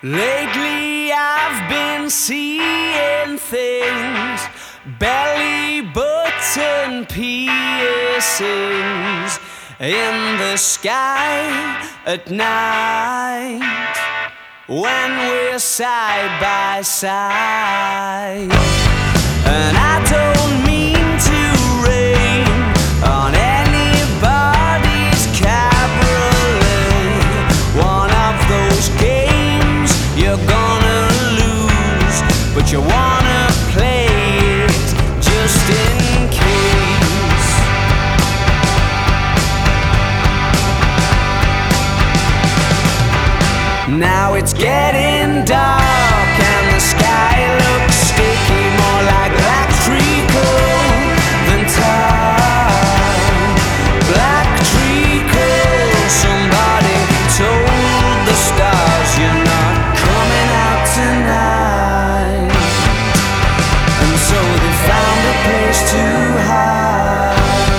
Lately I've been seeing things, belly button piercings in the sky at night when we're side by side. And I don't mean to rain on anybody's cabriolet, one of those games you're gonna lose, but you wanna play it just in case. Now it's getting dark and the sky looks sticky, more like black treacle than tar. Black treacle, somebody told the stars you're not coming out tonight, and so they found a place to hide.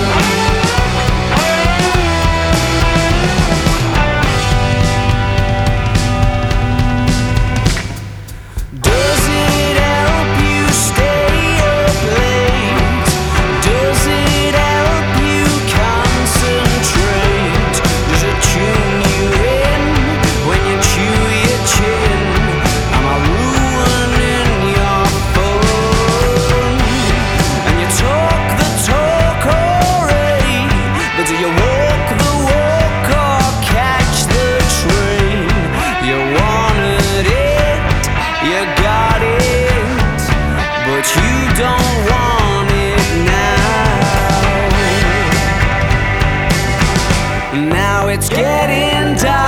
Does it help you stay up late? Does it help you concentrate? Does it tune you in when you chew your chin? Am I ruining your fun? And you talk the talk, alright, but do you walk the walk or catch the train? You wanted it, you got it, but you don't want it now. Now it's getting dark